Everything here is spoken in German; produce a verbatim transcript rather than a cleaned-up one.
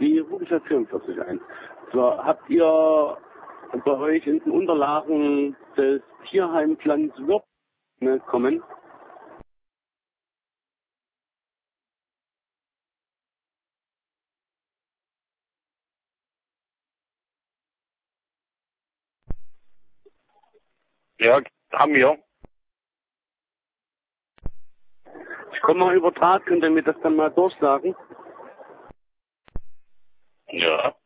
Die rufe ich jetzt vierundvierzig ein. So, habt ihr bei euch in den Unterlagen des Tierheimplans Würp kommen? Ja, haben wir. Ich komme mal über Draht, könnt ihr mir das dann mal durchsagen? Ja.